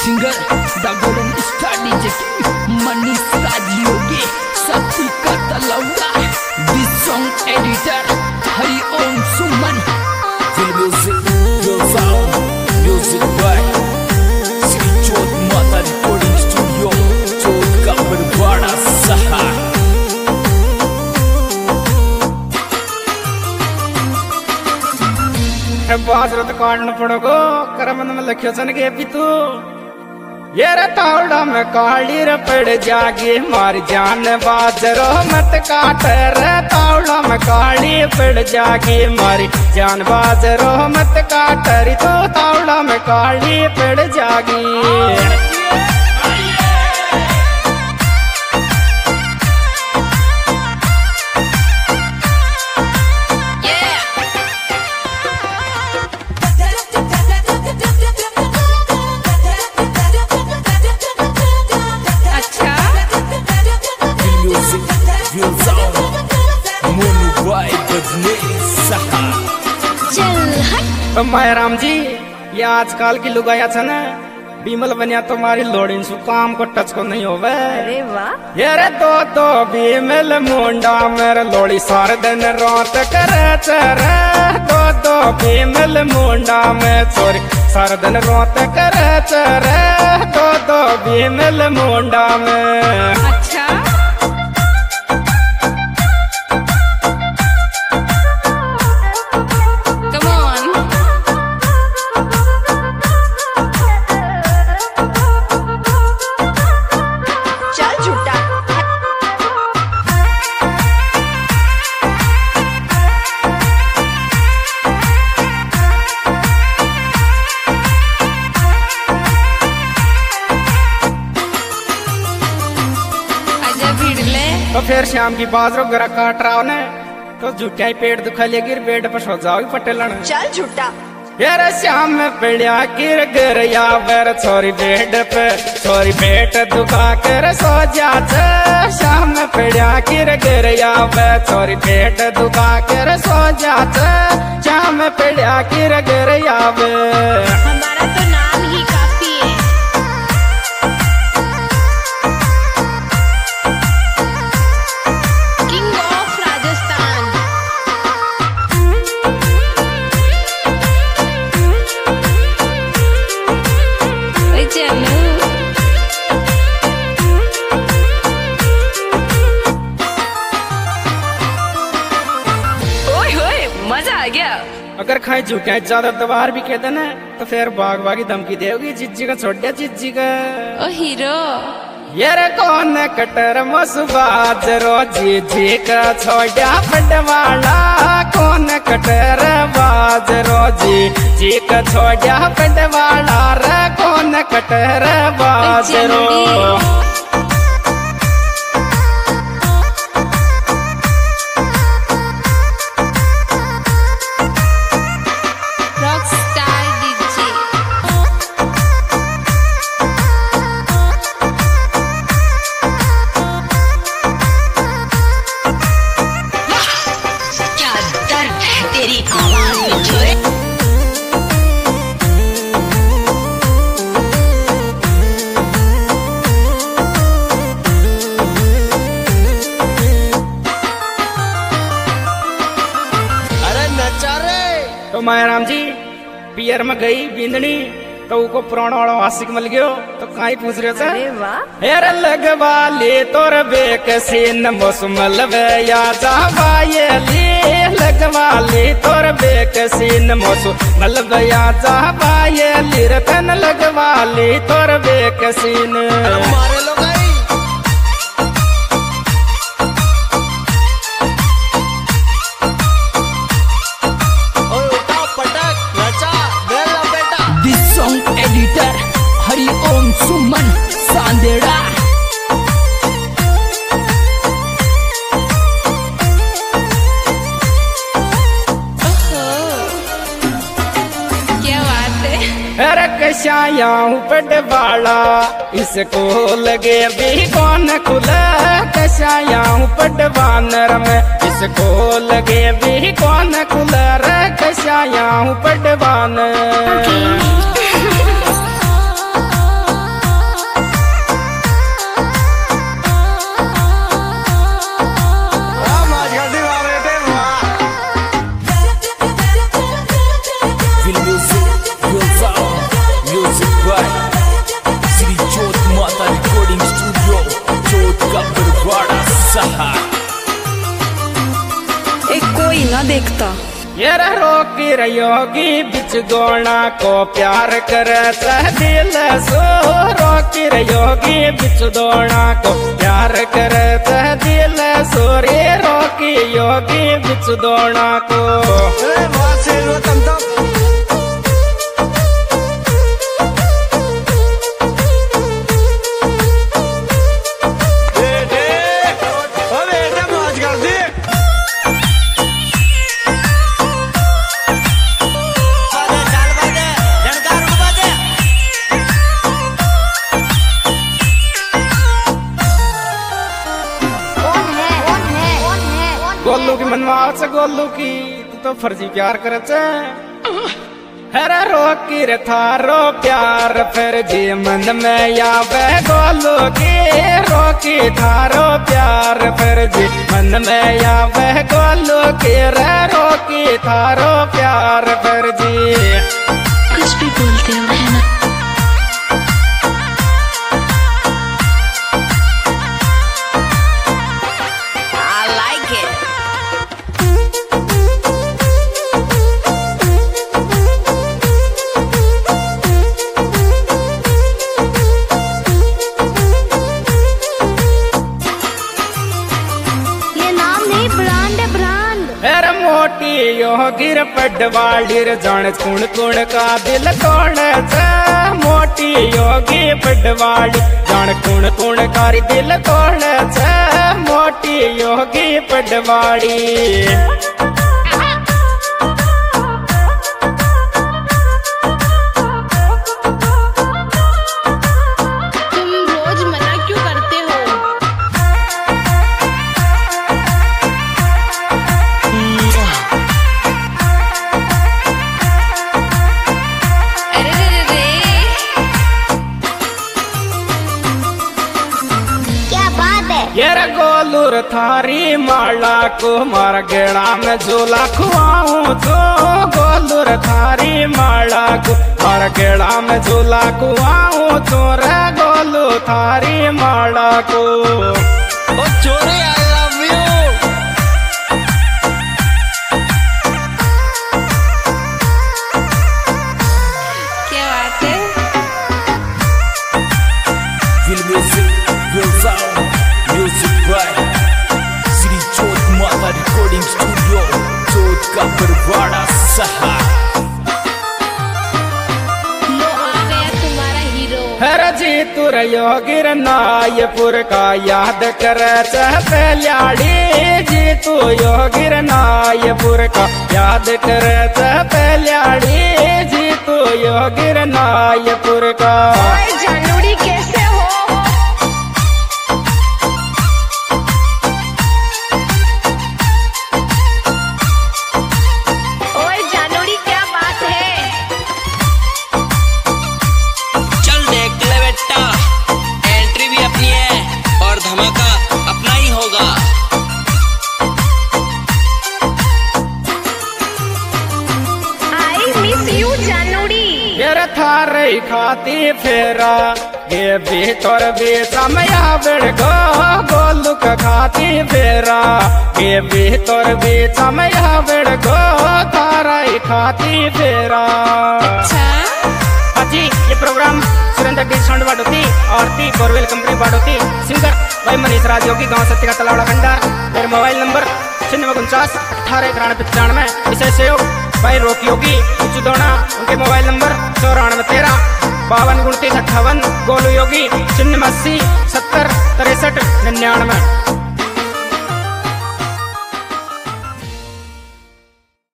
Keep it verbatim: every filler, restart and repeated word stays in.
Singer the golden star DJ Manish काजियोगे सत्ती का तलौड़ा this song editor Hari Om Suman music music by Shri Chauth Mata recording studio चौथ का बड़वाड़ा सहा बाजरत काटन पड़ोगो करमन में लख्यो सन के पितू ये रे तावड़ा में काली रे पड़ जागी मार जान बाजरो मत काट रे तावड़ा में काली पड़ जागी मारी जान बाजरो मत काट रे तो तावड़ा में काली पड़ जागी माया राम जी ये आजकल की लुगाया छ ना बीमल बनिया तुम्हारी लोडिन सु काम को टच को नहीं होवे। अरे वाह ये रे दो दो बीमल मुंडा मेरे लोड़ी सार दिन रात करे चरे दो दो बीमल मुंडा में चोरी सार दिन रात करे चरे दो दो बीमल मुंडा में। अच्छा तो फिर शाम की बाजरो गरा काट रहा ने तो झूठा ही पेट दुखा ले गिर बेड पर सो जाओ पटेलन चल झूठा यार शाम में पड़ा गिर गिर या वर छोरी बेड पे छोरी पेट दुखा कर सो जा शाम में पड़ा गिर गिर या वर छोरी पेट दुखा कर सो जा शाम में पड़ा गिर गिर या हमारा तो नाम ही काफी है। मजा आ गया। अगर खाए झूठे ज्यादा दबार भी कहते ना तो फिर बाग बागी धमकी देगी जिज्जी का छोड़ दिया जिज्जी का ओ हीरो यार कौन कटर मसुबाज रोजी जी का छोड़ा पटवाला कौन कटर बाज रोजी जी का छोड़ा पटवाला रे कौन कटर बाज रो तो माया राम जी पियर में गई बिंदनी तो को पुराना वाला आशिक मिल गयो तो काई पूछ रहे थे। अरे वाह हेर लगवा ले तोर बेक सीन मौसमल वे या जाबाये ले लगवा ले तोर बेक सीन मौसमल वे या जाबाये ले रतन लगवा ले तोर बेक सीन मारे लो गई एडिटर हरि ओम सुमन सांदेड़ा क्या बात है। अरे कशाया पटवाला इसको लगे भी कौन खुला कशाया पटवानर में इसको लगे भी कौन खुला रे कशाया पटवान माता रिकॉर्डिंग स्टूडियो चोट का बरवाड़ा सहा। एक कोई ना देखता ये रोकी रयोगी बिच गोना को प्यार करे दिल सो। रोकी रयोगी बिच दोना को प्यार करे दिल सो रे। रोकी योगी बिच दोना को गोलू की मनवाल से गोलू की तू तो फर्जी प्यार करे हरे रोकी रे थारो प्यार फिर जी मन में यावे गोलू की। रोकी थारो प्यार फिर जी मन में यावे गोलू की रे। रोकी थारो प्यार फिर जी कुछ भी बोलते हो है ना। मोटी योगिर पडवाड़ीर जान कुण कुण का दिल कौन छे। मोटी योगी पडवाड़ी जान कुण कुण का दिल कौन छे। मोटी योगी पडवाड़ी येर गोलूर थारी माला को मार गेड़ा में झोला खुआऊं तो। गोलूर थारी माला को मार गेड़ा में झोला खुआऊं तो रे। गोलू थारी माला को ओ चोरी आई लव यू। क्या बात है। दिल म्यूजिक दिल साउंड म्यूजिक बाय श्री चोट माता रिकॉर्डिंग स्टूडियो चोट का बरवाड़ा सहा। लो आ गया तुम्हारा हीरो। हर जी तुर योगिर नायपुर का याद कर चाहते ल्याड़ी। जी तू योगिर नायपुर का याद कर चाहते ल्याड़ी। जी तू योगिर नायपुर का जानूड़ी कैसे हो। थारे खाती फेरा ये भीतर भी समय गो। गोलू का खाती फेरा ये भीतर भी समय गो। थारा खाती फेरा जी। ये program Surendra D sound Badoti Aarti borewell company Badoti. Singer भाई मनीष राज योगी गाँव सत्य का तलावड़ा खंडार। मेरे मोबाइल नंबर छिन्नवे उनचास अठारह तिरानवे पचानवे। विशेष सहयोग भाई रोकी योगी दोना। उनके मोबाइल नंबर चौरानवे तेरह बावन उनतीस अट्ठावन। गोलू योगी शून्य अस्सी सत्तर तिरसठ निन्यानवे।